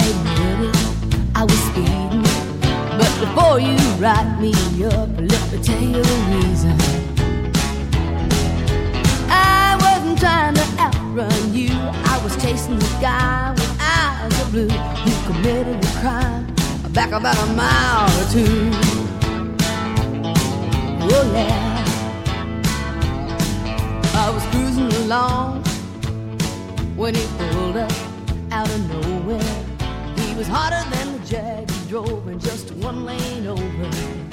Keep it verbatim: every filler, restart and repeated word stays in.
admit it, I was speeding. But before you write me up, let me tell you the reason. I wasn't trying to outrun you. I was chasing the guy with eyes of blue who committed a crime back about a mile or two. Oh yeah, I was cruising along when he pulled up out of nowhere. He was hotter than the Jag he drove in just one lane over.